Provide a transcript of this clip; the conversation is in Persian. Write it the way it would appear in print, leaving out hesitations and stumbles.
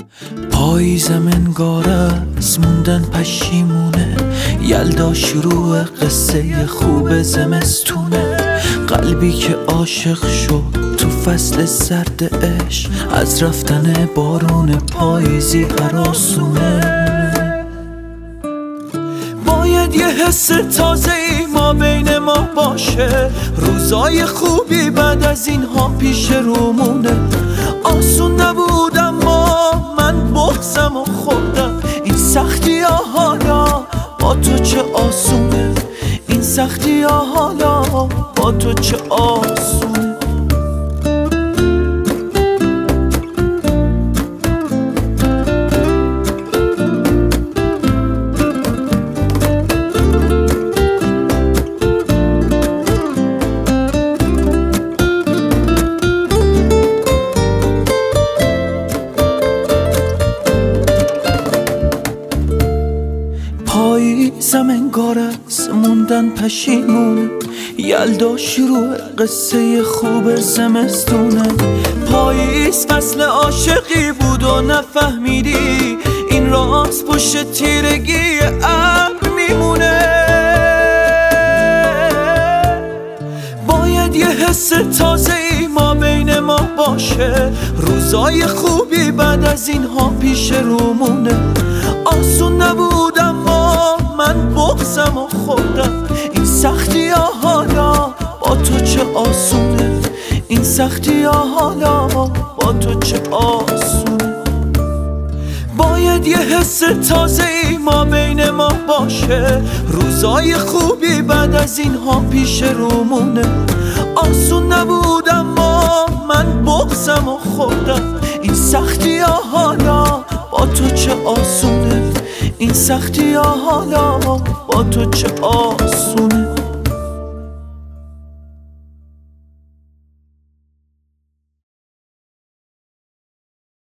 پاییزم انگار از موندن پشیمونه، یلدا شروع قصه خوب زمستونه. قلبی که عاشق شد تو فصل سرد عشق، از رفتن بارون پاییزی هراسونه. باید یه حس تازه‌ای ما بین ما باشه، روزای خوبی بعد از اینها پیش رومونه. آسون نبود اما من بغضم و خوردم، این سختی ها حالا با تو چه آسونه، این سختی ها حالا با تو چه آسونه. پاییزم انگار از موندن پشیمونه، یلدا شروع قصه خوب زمستونه. پاییز فصل عاشقی بود و نفهمیدی، این راست پشت تیرگی ابر میمونه. باید یه حس تازه‌ای ما بین ما باشه، روزای خوبی بعد از اینها پیش رومونه. آسون نبود اما من بغضم و خوردم، این سختی ها حالا با تو چه آسونه، این سختی ها حالا با تو چه آسونه. باید یه حس تازه‌ای ما بین ما باشه، روزای خوبی بعد از اینها پیش رومونه. آسون نبود اما من بغضم و خوردم، این سختی ها حالا با تو چه آسونه، این سختی ها حالا با تو چه آسونه.